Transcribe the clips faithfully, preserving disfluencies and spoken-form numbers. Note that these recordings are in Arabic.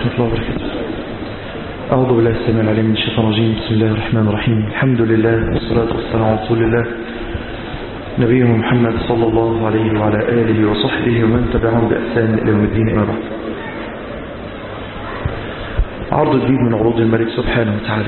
ورحمة الله وبركاته. أعوذ بالله السميع العليم من الشيطان الرجيم. بسم الله الرحمن الرحيم. الحمد لله والصلاة والسلام على رسول الله نبينا محمد صلى الله عليه وعلى آله وصحبه ومن تبعهم بإحسان إلى يوم الدين. أما بعد، عرض جديد من عروض الملك سبحانه وتعالى،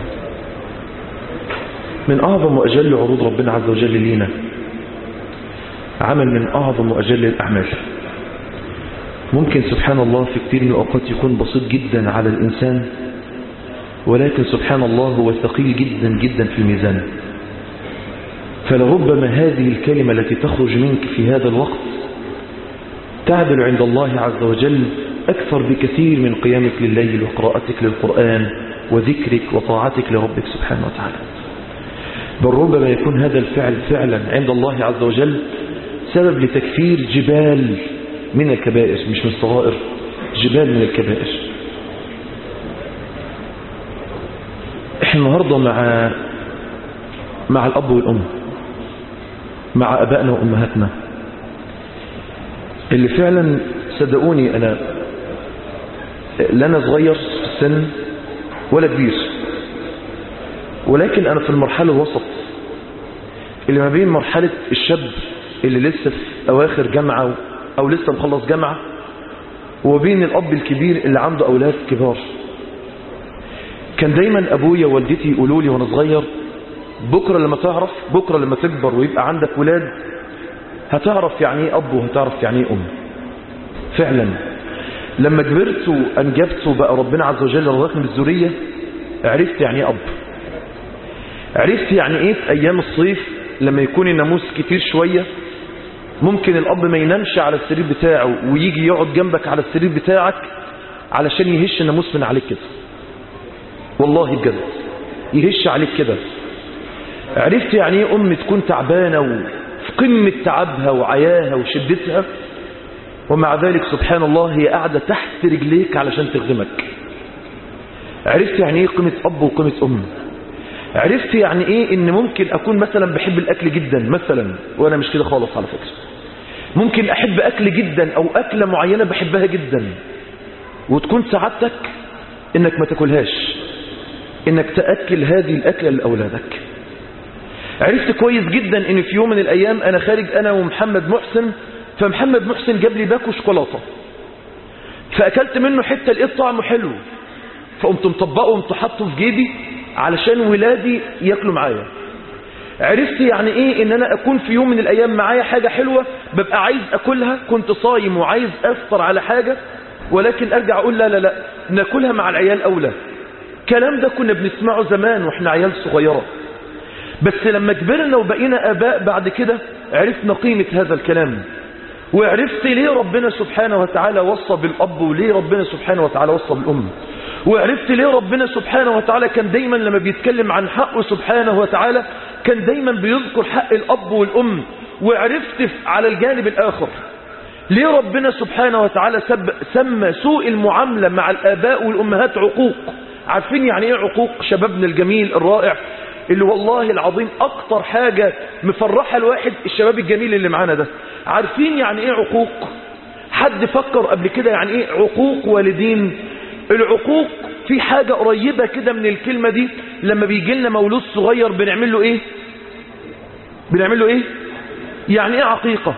من أعظم وأجل عروض ربنا عز وجل لينا، عمل من أعظم وأجل الأعمال. ممكن سبحان الله في كثير من الأوقات يكون بسيط جدا على الإنسان، ولكن سبحان الله هو ثقيل جدا جدا في الميزان. فلربما هذه الكلمة التي تخرج منك في هذا الوقت تعدل عند الله عز وجل أكثر بكثير من قيامك لليل وقراءتك للقرآن وذكرك وطاعتك لربك سبحانه وتعالى. بل ربما يكون هذا الفعل فعلا عند الله عز وجل سبب لتكفير جبال من الكبائر، مش من الصغائر، جبال من الكبائر. احنا النهاردة مع مع الأب والأم، مع أبائنا وأمهاتنا اللي فعلا صدقوني أنا لا أنا صغير في السن ولا كبير، ولكن أنا في المرحلة الوسط اللي ما بين مرحلة الشاب اللي لسه في أواخر جامعة أو لسه مخلص جامعة، وبين الأب الكبير اللي عنده أولاد كبار. كان دايما أبويا ووالدتي يقولوا لي وأنا صغير، بكرة لما تعرف، بكرة لما تكبر ويبقى عندك ولاد هتعرف يعني ايه أب وهتعرف يعني ايه أم. فعلا لما كبرت وأنجبت وبقى ربنا عز وجل رزقني بالذرية، عرفت يعني ايه أب. عرفت يعني ايه في أيام الصيف لما يكون الناموس كتير شوية، ممكن الأب ما ينامش على السرير بتاعه ويجي يقعد جنبك على السرير بتاعك علشان يهش الناموس من عليك كده، والله بجد يهش عليك كده. عرفت يعني ايه أم تكون تعبانة وفي قمة تعبها وعياها وشدتها، ومع ذلك سبحان الله هي قاعدة تحت رجليك علشان تخدمك. عرفت يعني ايه قيمة أب وقيمة أم. عرفت يعني ايه ان ممكن اكون مثلا بحب الاكل جدا مثلا، وانا مش كده خالص على فكرة. ممكن احب اكل جدا او اكلة معينة بحبها جدا، وتكون سعادتك انك ما تاكلهاش، انك تأكل هذه الاكلة لاولادك. عرفت كويس جدا ان في يوم من الايام انا خارج انا ومحمد محسن، فمحمد محسن جاب لي باكو شوكولاته، فاكلت منه حته لقيت طعمه حلو، فقمت مطبقه وقمت حاطه في جيبي علشان ولادي ياكلوا معايا. عرفت يعني ايه ان انا اكون في يوم من الايام معايا حاجه حلوه ببقى عايز اكلها، كنت صايم وعايز افطر على حاجه، ولكن ارجع اقول لا لا لا ناكلها مع العيال اولى. الكلام ده كنا بنسمعه زمان واحنا عيال صغيره، بس لما كبرنا وبقينا آباء بعد كده عرفنا قيمة هذا الكلام، وعرفت ليه ربنا سبحانه وتعالى وصى بالأب وليه ربنا سبحانه وتعالى وصى بالأم، وعرفت ليه ربنا سبحانه وتعالى كان دايما لما بيتكلم عن حقه سبحانه وتعالى كان دايما بيذكر حق الأب والأم، وعرفت على الجانب الآخر ليه ربنا سبحانه وتعالى سمى سوء المعاملة مع الآباء والأمهات عقوق. عارفين يعني ايه عقوق؟ شبابنا الجميل الرائع اللي والله العظيم اكتر حاجة مفرحة الواحد الشباب الجميل اللي معانا ده، عارفين يعني ايه عقوق؟ حد فكر قبل كده يعني ايه عقوق والدين؟ العقوق في حاجة قريبة كده من الكلمة دي، لما بيجي لنا مولود صغير بنعمل له ايه؟ بنعمل له ايه؟ يعني ايه عقيقة؟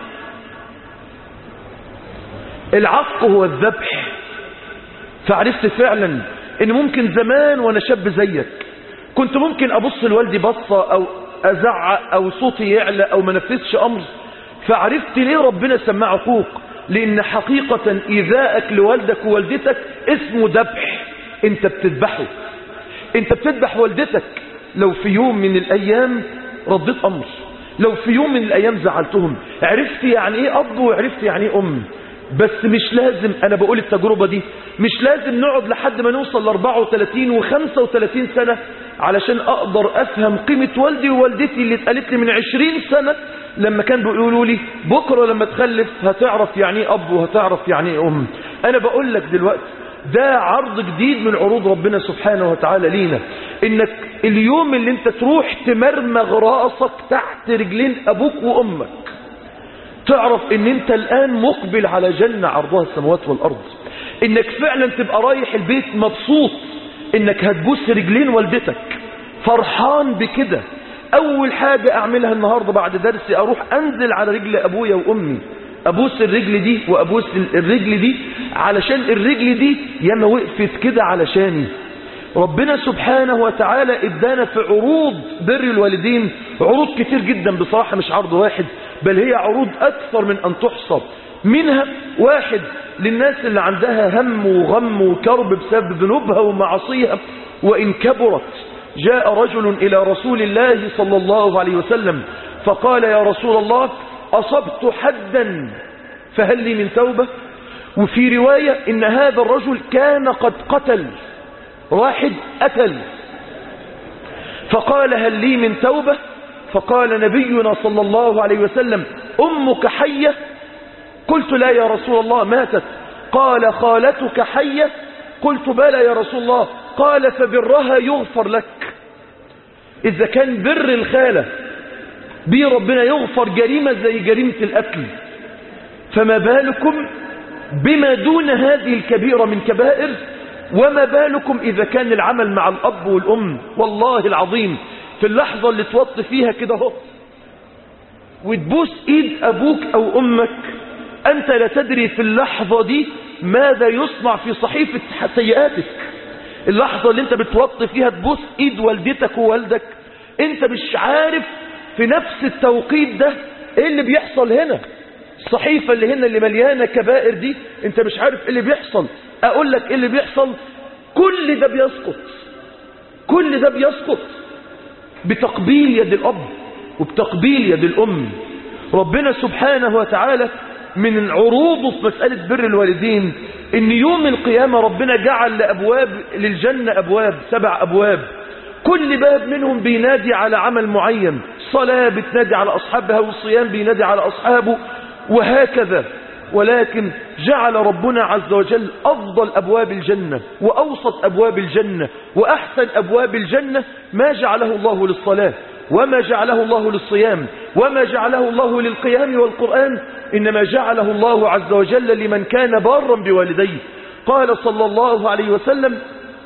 العق هو الذبح. فعرفت فعلا ان ممكن زمان وانا شاب زيك كنت ممكن ابص لوالدي بصة او ازعق او صوتي يعلى او ما نفذش امر، فعرفت ليه ربنا سماه عقوق، لان حقيقة ايذائك لوالدك ووالدتك اسمه ذبح. انت بتذبحه، انت بتذبح والدتك لو في يوم من الايام رديت امر، لو في يوم من الايام زعلتهم. عرفت يعني ايه اب وعرفت يعني ايه ام. بس مش لازم، انا بقول التجربة دي مش لازم نقعد لحد ما نوصل ل أربعة وثلاثين وخمسة وثلاثين سنة علشان اقدر افهم قيمة والدي ووالدتي اللي اتقالت لي من عشرين سنة لما كان بيقولوا لي بكرة لما تخلف هتعرف يعني ايه اب وهتعرف يعني ايه ام. انا بقول لك دلوقتي ده عرض جديد من عروض ربنا سبحانه وتعالى لينا، انك اليوم اللي انت تروح تمرمغ راسك تحت رجلين ابوك وامك تعرف ان انت الان مقبل على جنة عرضها السماوات والارض، انك فعلا تبقى رايح البيت مبسوط انك هتبوس رجلين والدتك، فرحان بكده. اول حاجة اعملها النهاردة بعد درسي اروح انزل على رجل ابويا وامي، ابوس الرجل دي وابوس الرجل دي، علشان الرجل دي ياما وقفت كده علشاني. ربنا سبحانه وتعالى ادانا في عروض بر الوالدين عروض كتير جدا بصراحة، مش عرض واحد بل هي عروض اكثر من ان تحصر. منها واحد للناس اللي عندها هم وغم وكرب بسبب ذنوبها ومعاصيها وإن كبرت. جاء رجل إلى رسول الله صلى الله عليه وسلم فقال يا رسول الله أصبت حدا فهل لي من توبة؟ وفي رواية إن هذا الرجل كان قد قتل، واحد قتل، فقال هل لي من توبة؟ فقال نبينا صلى الله عليه وسلم أمك حية؟ قلت لا يا رسول الله ماتت. قال خالتك حية؟ قلت بلى يا رسول الله. قال فبرها يغفر لك. إذا كان بر الخالة بي ربنا يغفر جريمة زي جريمة القتل، فما بالكم بما دون هذه الكبيرة من كبائر؟ وما بالكم إذا كان العمل مع الأب والأم؟ والله العظيم في اللحظة اللي توطي فيها كده اهو وتبوس إيد أبوك أو أمك، أنت لا تدري في اللحظة دي ماذا يصنع في صحيفة سيئاتك. اللحظة اللي انت بتوطي فيها تبوس إيد والدتك ووالدك، انت مش عارف في نفس التوقيت ده ايه اللي بيحصل هنا. الصحيفة اللي هنا اللي مليانة كبائر دي انت مش عارف ايه اللي بيحصل. اقول لك ايه اللي بيحصل، كل ده بيسقط، كل ده بيسقط بتقبيل يد الأب وبتقبيل يد الأم. ربنا سبحانه وتعالى من عروضه في مسألة بر الوالدين ان يوم القيامة ربنا جعل لأبواب للجنة أبواب، سبع أبواب، كل باب منهم بينادي على عمل معين. صلاة بتنادي على أصحابها، والصيام بينادي على أصحابه، وهكذا. ولكن جعل ربنا عز وجل أفضل أبواب الجنة وأوسط أبواب الجنة وأحسن أبواب الجنة ما جعله الله للصلاة وما جعله الله للصيام وما جعله الله للقيام والقرآن، إنما جعله الله عز وجل لمن كان بارا بوالديه. قال صلى الله عليه وسلم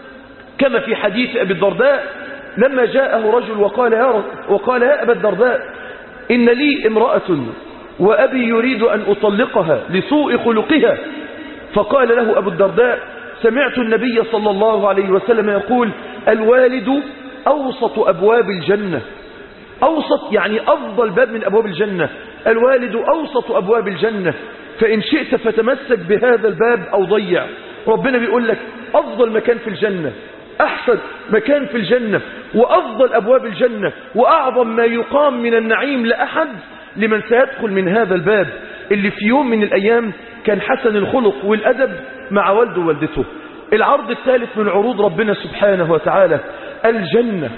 كما في حديث أبي الدرداء لما جاءه رجل وقال يا, وقال يا أبا الدرداء إن لي امرأة وأبي يريد أن أطلقها لسوء خلقها. فقال له أبو الدرداء سمعت النبي صلى الله عليه وسلم يقول الوالد أوسط أبواب الجنة. أوسط يعني أفضل باب من أبواب الجنة، الوالد أوسط أبواب الجنة، فإن شئت فتمسك بهذا الباب أو ضيع. ربنا بيقول لك أفضل مكان في الجنة، أحسن مكان في الجنة، وأفضل أبواب الجنة، وأعظم ما يقام من النعيم لأحد لمن سيدخل من هذا الباب اللي في يوم من الأيام كان حسن الخلق والأدب مع والده ووالدته. العرض الثالث من عروض ربنا سبحانه وتعالى الجنة.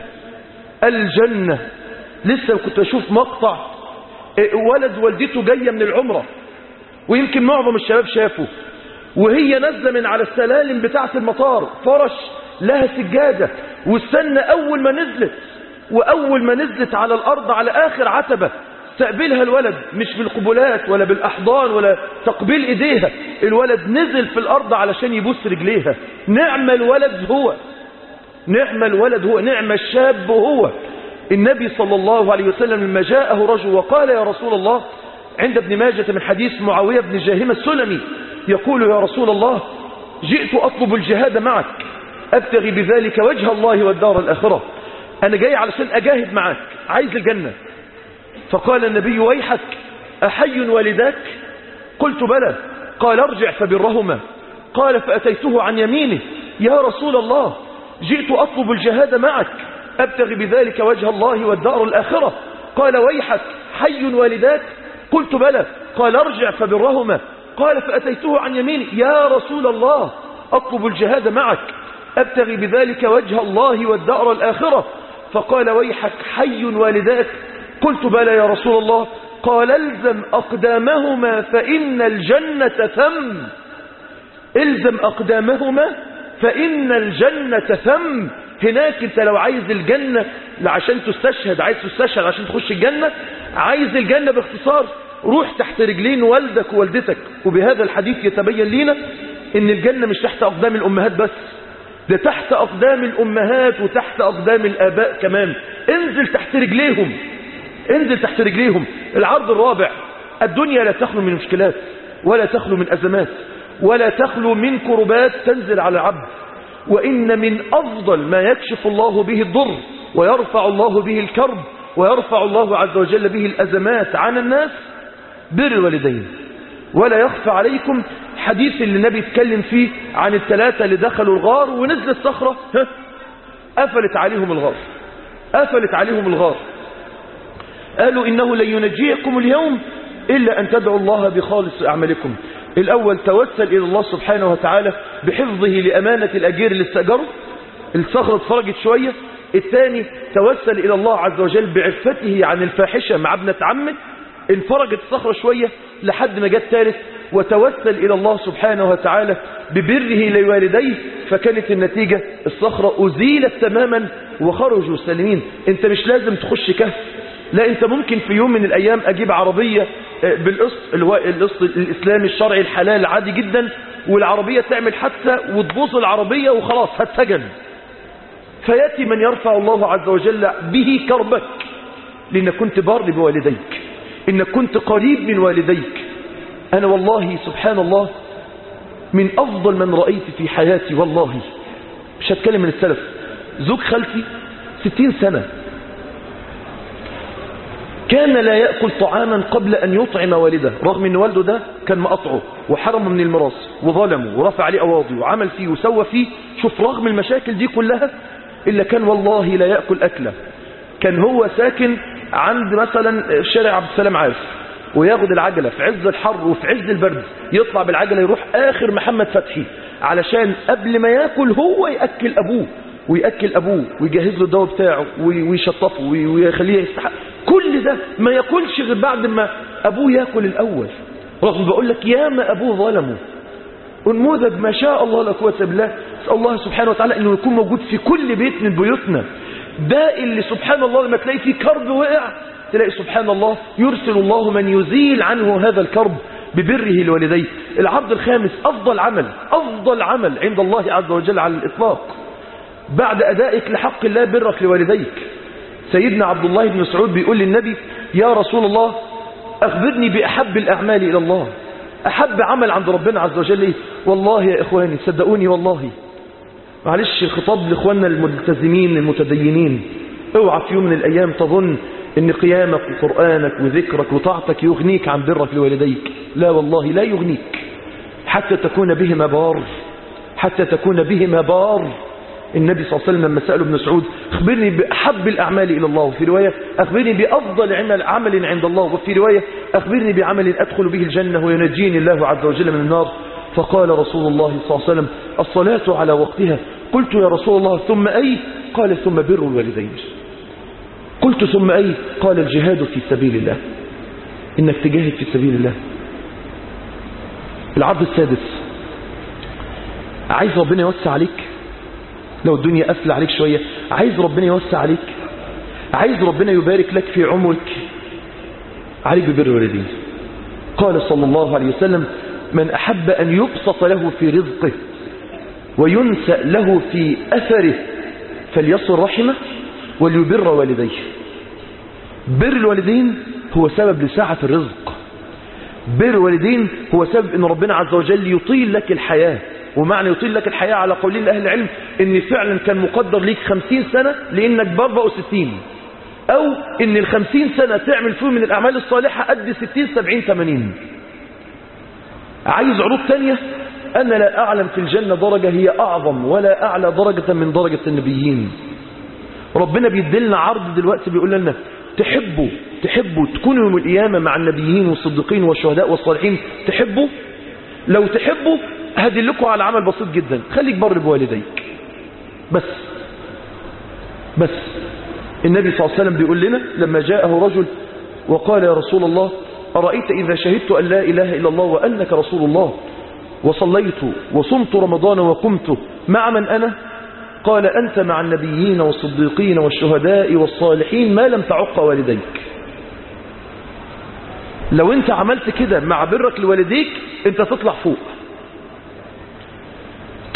الجنة لسه كنت أشوف مقطع ولد والدته جاية من العمرة، ويمكن معظم الشباب شافه، وهي نازلة من على السلالم بتاعة المطار فرش لها سجادة، واستنى أول ما نزلت وأول ما نزلت على الأرض على آخر عتبة استقبلها الولد، مش بالقبلات ولا بالأحضان ولا تقبيل إيديها، الولد نزل في الأرض علشان يبوس رجليها. نعم الولد هو، نعم الولد هو، نعم الشاب هو. النبي صلى الله عليه وسلم لما جاءه رجل وقال يا رسول الله عند ابن ماجة من حديث معاوية بن جاهمة السلمي يقول يا رسول الله جئت أطلب الجهاد معك أبتغي بذلك وجه الله والدار الآخرة، أنا جاي علشان أجاهد معك، عايز الجنة. فقال النبي ويحك أحي والداك؟ قلت بلى. قال ارجع فبرهما. قال فأتيته عن يمينه يا رسول الله جئت أطلب الجهاد معك أبتغي بذلك وجه الله والدار الآخرة. قال ويحك حي والداك؟ قلت بلى. قال ارجع فبرهما. قال فأتيته عن يمينه يا رسول الله أطلب الجهاد معك أبتغي بذلك وجه الله والدار الآخرة. فقال ويحك حي والداك؟ قلت بلى يا رسول الله. قال الزم أقدامهما فإن الجنة ثم. الزم أقدامهما فإن الجنة ثم. هناك انت لو عايز الجنة عشان تستشهد، عايز تستشهد عشان تخش الجنة، عايز الجنة باختصار روح تحت رجلين والدك ووالدتك. وبهذا الحديث يتبين لنا ان الجنة مش تحت اقدام الامهات بس، ده تحت اقدام الامهات وتحت اقدام الاباء كمان. انزل تحت رجليهم، انزل تحت رجليهم. العرض الرابع: الدنيا لا تخلو من مشكلات ولا تخلو من ازمات ولا تخلو من كربات تنزل على العبد، وان من افضل ما يكشف الله به الضر ويرفع الله به الكرب ويرفع الله عز وجل به الازمات عن الناس بر الوالدين. ولا يخفى عليكم حديث اللي النبي اتكلم فيه عن الثلاثة اللي دخلوا الغار ونزلت صخرة قفلت عليهم الغار، قفلت عليهم الغار. قالوا إنه لن ينجيكم اليوم إلا أن تدعوا الله بخالص أعمالكم. الأول توسل إلى الله سبحانه وتعالى بحفظه لأمانة الأجير اللي استأجروا، الصخرة اتفرجت شوية. الثاني توسل إلى الله عز وجل بعفته عن الفاحشة مع ابنة عمه، انفرجت الصخرة شوية لحد ما جاء الثالث وتوسل إلى الله سبحانه وتعالى ببره لوالديه، فكانت النتيجة الصخرة أزيلت تماما وخرجوا سالمين. انت مش لازم تخش كهف، لا، انت ممكن في يوم من الأيام أجيب عربية بالقسط اللي هو القسط الإسلامي الشرعي الحلال عادي جدا، والعربية تعمل حادثة وتبوظ العربية وخلاص هتسجن، فيأتي من يرفع الله عز وجل به كربك لأنك كنت بار بوالديك، إنك كنت قريب من والديك. أنا والله سبحان الله من أفضل من رأيت في حياتي، والله مش هتكلم من السلف، زوج خالتي ستين سنة كان لا يأكل طعاما قبل أن يطعم والده، رغم أن والده ده كان مقطعه وحرمه من الميراث وظلمه ورفع عليه أواضي وعمل فيه وسوى فيه. شوف رغم المشاكل دي كلها إلا كان والله لا يأكل أكله. كان هو ساكن عند مثلا شارع عبد السلام عارف، وياخد العجلة في عز الحر وفي عز البرد، يطلع بالعجلة يروح آخر محمد فتحي علشان قبل ما يأكل هو يأكل أبوه ويأكل أبوه ويجهز له الدواء بتاعه ويشطفه ويخليه يستحق. كل ده ما يأكلش غير بعد ما أبوه يأكل الأول، رغم بقول لك ياما أبوه ظلمه. انموذج ما شاء الله لا قوة إلا بالله. أسأل الله سبحانه وتعالى أنه يكون موجود في كل بيت من بيوتنا. ده اللي سبحان الله لما تلاقي فيه كرب وقع تلاقي سبحان الله يرسل الله من يزيل عنه هذا الكرب ببره لوالديه. العرض الخامس: أفضل عمل، أفضل عمل عند الله عز وجل على الإطلاق بعد أدائك لحق الله برك لوالديك. سيدنا عبد الله بن مسعود بيقول للنبي: يا رسول الله أخبرني بأحب الأعمال إلى الله، أحب عمل عند ربنا عز وجل إيه؟ والله يا إخواني صدقوني والله، معلش الخطاب لإخواننا الملتزمين المتدينين، اوعى في يوم من الأيام تظن ان قيامك وقرآنك وذكرك وطاعتك يغنيك عن برك لوالديك. لا والله لا يغنيك، حتى تكون بهما بار، حتى تكون بهما بار. النبي صلى الله عليه وسلم لما سأله ابن مسعود: اخبرني بأحب الأعمال إلى الله، وفي رواية اخبرني بأفضل عمل, عمل عند الله، وفي رواية اخبرني بعمل أدخل به الجنة وينجيني الله عز وجل من النار. فقال رسول الله صلى الله عليه وسلم: الصلاة على وقتها. قلت يا رسول الله ثم أي؟ قال: ثم بر الوالدين. قلت ثم أي؟ قال: الجهاد في سبيل الله، إنك تجاهد في سبيل الله. العرض السادس: عايز ربنا يوسع عليك، لو الدنيا قافله عليك شوية عايز ربنا يوسع عليك، عايز ربنا يبارك لك في عمرك، عليك ببر الوالدين. قال صلى الله عليه وسلم: من أحب أن يبسط له في رزقه وينسأ له في أثره فليصل رحمه وليبر والديه. بر الوالدين هو سبب لسعة الرزق، بر الوالدين هو سبب ان ربنا عز وجل يطيل لك الحياة. ومعنى يطيل لك الحياة على قولين لأهل العلم ان فعلا كان مقدر ليك خمسين سنة لانك باربع وستين، او ان الخمسين سنة تعمل فيه من الاعمال الصالحة قد ستين سبعين ثمانين. عايز عروض تانية؟ انا لا اعلم في الجنة درجة هي اعظم ولا اعلى درجة من درجة النبيين. ربنا بيدلنا عرض دلوقتي بيقول لنا: تحبوا تحبوا تكونوا يوم القيامة مع النبيين والصديقين والشهداء والصالحين، تحبوا؟ لو تحبوا هدلكوا على عمل بسيط جدا، خليك بر بوالديك بس بس. النبي صلى الله عليه وسلم بيقول لنا لما جاءه رجل وقال: يا رسول الله أرأيت إذا شهدت أن لا إله إلا الله وأنك رسول الله وصليت وصمت رمضان وقمت مع من أنا؟ قال: أنت مع النبيين والصديقين والشهداء والصالحين ما لم تعق والديك. لو انت عملت كده مع برك لوالديك انت تطلع فوق.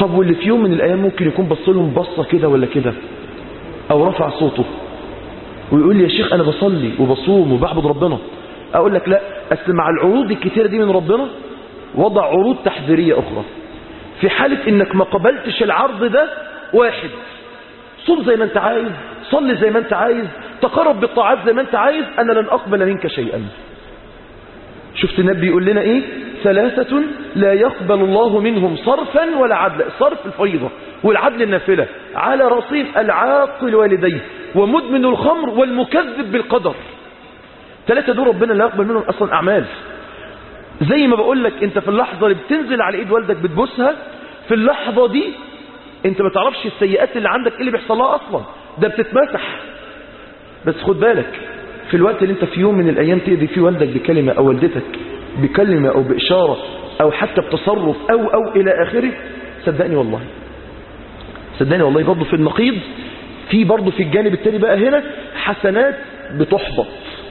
طب واللي في يوم من الأيام ممكن يكون بص لهم بصة كده ولا كده، أو رفع صوته ويقول لي يا شيخ أنا بصلي وبصوم وبعبد ربنا، أقول لك لا، أصل مع العروض الكتيرة دي من ربنا وضع عروض تحذيرية أخرى. في حالة إنك ما قبلتش العرض ده، واحد، صوم زي ما أنت عايز، صلي زي ما أنت عايز، تقرب بالطاعات زي ما أنت عايز، أنا لن أقبل منك شيئا. شفت النبي يقول لنا إيه؟ ثلاثة لا يقبل الله منهم صرفا ولا عدلا. صرف الفريضة والعدل النافلة، على رصيد العاقل والديه ومدمن الخمر والمكذب بالقدر. ثلاثة دول ربنا لا يقبل منهم أصلا أعمال. زي ما بقول لك انت في اللحظة اللي بتنزل على ايد والدك بتبوسها، في اللحظة دي انت ما تعرفش السيئات اللي عندك ايه اللي بيحصل لها اصلا، ده بتتمسح. بس خد بالك في الوقت اللي انت في يوم من الايام تأذي فيه والدك بكلمة او والدتك بكلمة او باشارة او حتى بتصرف او او الى اخره، صدقني والله صدقني والله برضه في النقيض، في برضه في الجانب التاني بقى هنا حسنات بتحبط،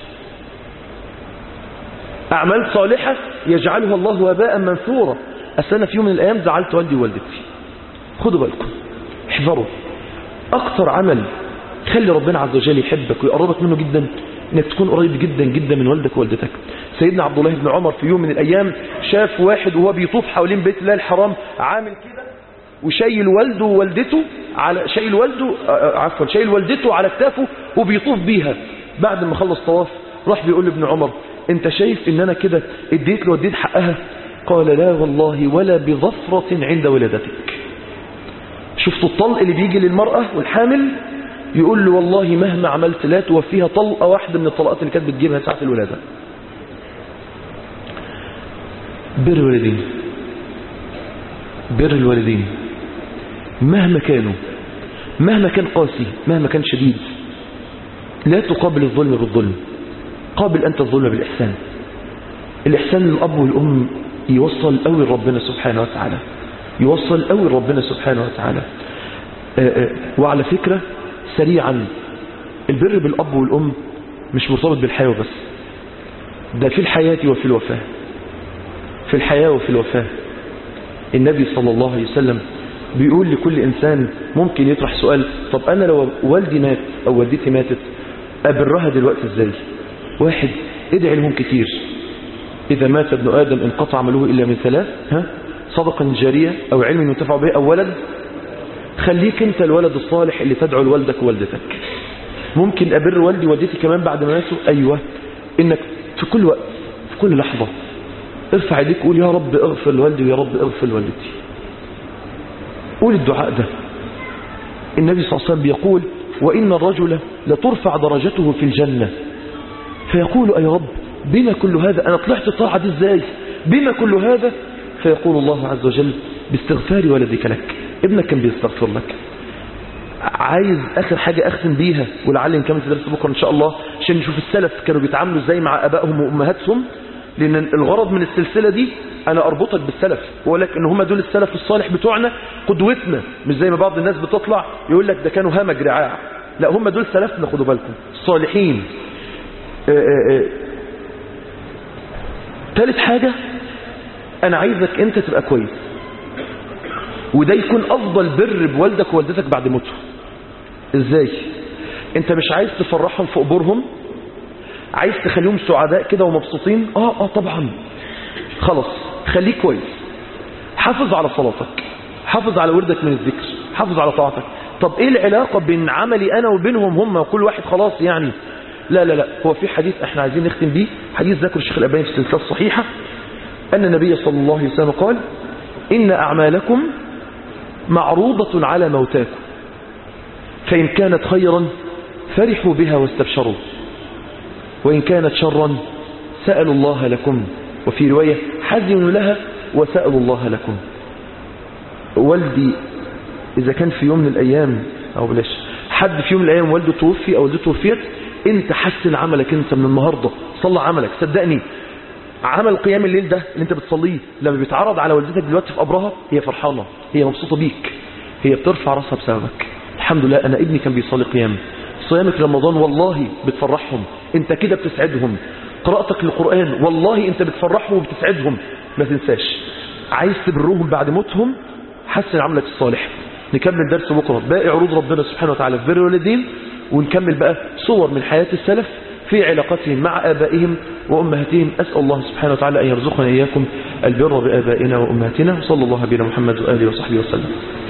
أعمال صالحة يجعلها الله وباء منثورا. أصل أنا في يوم من الأيام زعلت والدي ووالدتي. خدوا بالكم، احذروا. أكثر عمل خلي ربنا عز وجل يحبك ويقربك منه جدا إنك تكون قريب جدا جدا من والدك ووالدتك. سيدنا عبد الله بن عمر في يوم من الأيام شاف واحد وهو بيطوف حوالين بيت الله الحرام عامل كده وشايل والده ووالدته على شايل والده عفوا شايل والدته على كتافه وبيطوف بيها. بعد ما خلص طواف راح بيقول لابن عمر انت شايف ان انا كده اديت له اديت حقها؟ قال لا والله ولا بظفرة عند ولادتك. شفتوا الطلق اللي بيجي للمرأة والحامل؟ يقول له والله مهما عملت لا توفيها طلقة واحدة من الطلقات اللي كانت بتجيبها ساعة الولادة. بر الوالدين، بر الوالدين مهما كانوا، مهما كان قاسي، مهما كان شديد، لا تقابل الظلم بالظلم، قابل أنت الظلم بالإحسان. الإحسان للأب والأم يوصل قوي ربنا سبحانه وتعالى، يوصل قوي ربنا سبحانه وتعالى. آآ آآ وعلى فكرة سريعا، البر بالأب والأم مش مرتبط بالحياة وبس، ده في الحياة وفي الوفاة، في الحياة وفي الوفاة. النبي صلى الله عليه وسلم بيقول لكل إنسان ممكن يطرح سؤال، طب أنا لو والدي مات أو والدتي ماتت أبرها دلوقتي إزاي؟ واحد، ادعي لهم كتير. إذا مات ابن آدم انقطع عمله إلا من ثلاث، ها صدقة جارية أو علم ينتفع به أو ولد. خليك أنت الولد الصالح اللي تدعو لوالدك ووالدتك. ممكن أبر والدي ووالدتي كمان بعد ما ماتوا؟ أيوة، إنك في كل وقت في كل لحظة ارفع يديك وقول يا رب اغفر لوالدي ويا رب اغفر لوالدتي. قول الدعاء ده. النبي صلى الله عليه وسلم بيقول وإن الرجل لترفع درجته في الجنة فيقول أي رب بما كل هذا، أنا طلعت الطاعة دي إزاي؟ بما كل هذا؟ فيقول الله عز وجل باستغفار ولدك لك، ابنك كان بيستغفر لك. عايز آخر حاجة أختم بيها ولعل نكمل في درس بكرة إن شاء الله عشان نشوف السلف كانوا بيتعاملوا إزاي مع أبائهم وأمهاتهم، لأن الغرض من السلسلة دي أنا أربطك بالسلف وأقول لك إن هم دول السلف الصالح بتوعنا قدوتنا، مش زي ما بعض الناس بتطلع يقول لك ده كانوا همج رعاع. لا، هم دول سلفنا، خدوا بالكم الصالحين. ثالث حاجة أنا عايزك أنت تبقى كويس، وده يكون أفضل بر بوالدك ووالدتك بعد موتهم. إزاي؟ أنت مش عايز تفرحهم في قبورهم؟ عايز تخليهم سعداء كده ومبسوطين؟ آه آه طبعا. خلاص خليك كويس، حافظ على صلاتك، حافظ على وردك من الذكر، حافظ على طاعتك. طب إيه العلاقة بين عملي أنا وبينهم هم وكل واحد خلاص يعني؟ لا لا لا، هو في حديث احنا عايزين نختم بيه، حديث ذكر الشيخ الألباني في السلسلة الصحيحة أن النبي صلى الله عليه وسلم قال إن أعمالكم معروضة على موتاكم فإن كانت خيرا فرحوا بها واستبشروا وإن كانت شرا سألوا الله لكم، وفي رواية حزنوا لها وسألوا الله لكم. والدي إذا كان في يوم من الأيام أو بلاش حد في يوم من الأيام والده توفي أو والدته توفيت، انت حسن عملك انت من النهاردة، صلى عملك. صدقني عمل قيام الليل ده اللي انت بتصليه لما بيتعرض على والدتك دلوقتي في قبرها، هي فرحانة، هي مبسوطة بيك، هي بترفع راسها بسببك. الحمد لله انا ابني كان بيصلي قيام. صيامك رمضان والله بتفرحهم، انت كده بتسعدهم. قراءتك للقرآن والله انت بتفرحهم وبتسعدهم. ما تنساش عايز تبرهم بعد موتهم، حسن عملك الصالح. نكمل درس بكرة باقي عروض ربنا سبحانه وتعالى في بر الوالدين، ونكمل بقى صور من حياة السلف في علاقتهم مع آبائهم وأمهاتهم. أسأل الله سبحانه وتعالى أن يرزقنا إياكم البر بآبائنا وأمهاتنا. صلى الله بنا محمد وآله وصحبه وسلم.